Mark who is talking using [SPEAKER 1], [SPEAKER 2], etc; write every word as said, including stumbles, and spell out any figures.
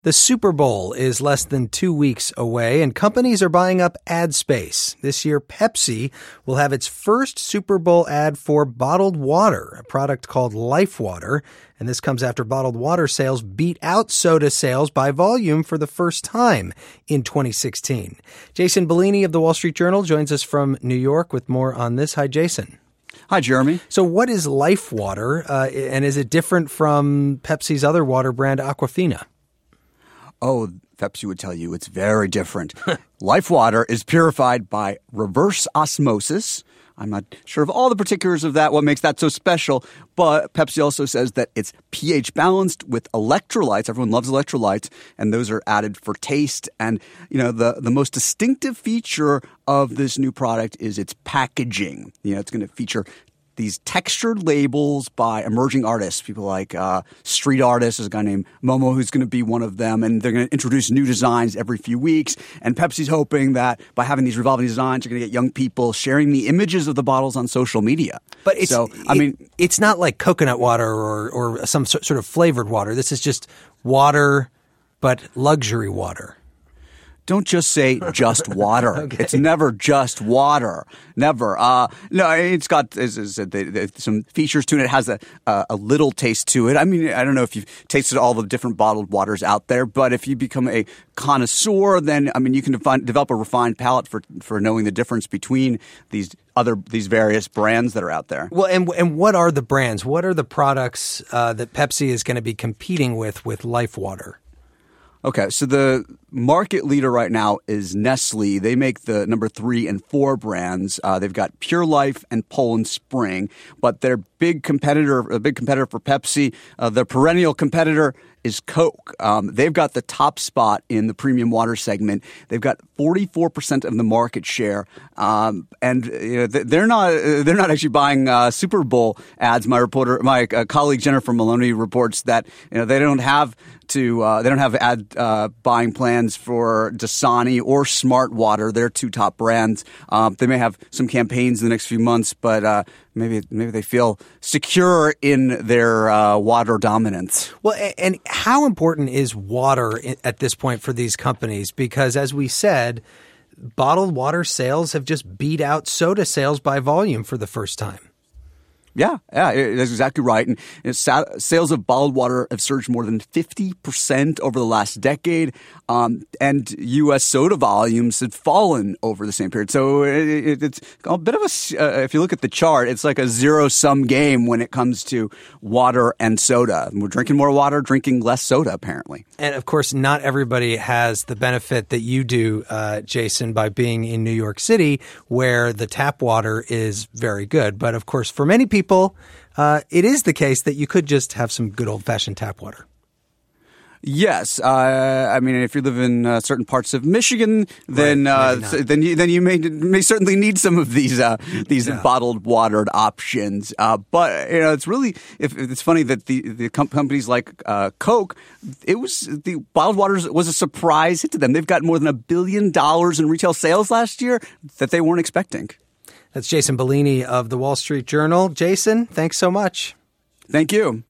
[SPEAKER 1] The Super Bowl is less than two weeks away, and companies are buying up ad space. This year, Pepsi will have its first Super Bowl ad for bottled water, a product called Life Water. And this comes after bottled water sales beat out soda sales by volume for the first time in twenty sixteen. Jason Bellini of The Wall Street Journal joins us from New York with more on this. Hi, Jason.
[SPEAKER 2] Hi, Jeremy.
[SPEAKER 1] So what is Life Water, uh, and is it different from Pepsi's other water brand, Aquafina?
[SPEAKER 2] Oh, Pepsi would tell you it's very different. Life Water is purified by reverse osmosis. I'm not sure of all the particulars of that, what makes that so special, but Pepsi also says that it's pH balanced with electrolytes. Everyone loves electrolytes, and those are added for taste. And, you know, the, the most distinctive feature of this new product is its packaging. You know, it's going to feature these textured labels by emerging artists, people like uh, street artists. There's a guy named Momo who's going to be one of them, and they're going to introduce new designs every few weeks. And Pepsi's hoping that by having these revolving designs, you're going to get young people sharing the images of the bottles on social media.
[SPEAKER 1] But it's,
[SPEAKER 2] so, I mean,
[SPEAKER 1] it, it's not like coconut water or, or some sort of flavored water. This is just water, but luxury water.
[SPEAKER 2] Don't just say just water.
[SPEAKER 1] Okay.
[SPEAKER 2] It's never just water. Never. Uh, no, it's got as I said, they, they, some features to it. It has a, a a little taste to it. I mean, I don't know if you've tasted all the different bottled waters out there, but if you become a connoisseur, then I mean, you can define, develop a refined palate for for knowing the difference between these other these various brands that are out there.
[SPEAKER 1] Well, and and what are the brands? What are the products uh, that Pepsi is going to be competing with with Life Water?
[SPEAKER 2] Okay, so the market leader right now is Nestle. They make the number three and four brands. Uh, they've got Pure Life and Poland Spring, but their big competitor, a big competitor for Pepsi, uh, their perennial competitor is Coke. Um, they've got the top spot in the premium water segment. They've got forty-four percent of the market share, um, and you know, they're not they're not actually buying uh, Super Bowl ads. My reporter, my uh, colleague Jennifer Maloney reports that you know they don't have to uh, they don't have ad uh, buying plans for Dasani or Smart Water. They're two top brands. Um, they may have some campaigns in the next few months, but uh, maybe maybe they feel secure in their uh, water dominance.
[SPEAKER 1] Well, and how important is water at this point for these companies? Because as we said, bottled water sales have just beat out soda sales by volume for the first time.
[SPEAKER 2] Yeah, yeah, that's exactly right. And you know, sa- sales of bottled water have surged more than fifty percent over the last decade, um, and U S soda volumes had fallen over the same period. So it, it, it's a bit of a, uh, if you look at the chart, it's like a zero-sum game when it comes to water and soda. We're drinking more water, drinking less soda, apparently.
[SPEAKER 1] And, of course, not everybody has the benefit that you do, uh, Jason, by being in New York City, where the tap water is very good. But, of course, for many people, People, uh, it is the case that you could just have some good old-fashioned tap water.
[SPEAKER 2] Yes, uh, I mean, if you live in uh, certain parts of Michigan, then
[SPEAKER 1] right,
[SPEAKER 2] uh, then you then you may may certainly need some of these uh, these yeah. bottled watered options. Uh, but you know, it's really if, it's funny that the the com- companies like uh, Coke, it was the bottled waters was a surprise hit to them. They've got more than a billion dollars in retail sales last year that they weren't expecting.
[SPEAKER 1] That's Jason Bellini of The Wall Street Journal. Jason, thanks so much.
[SPEAKER 2] Thank you.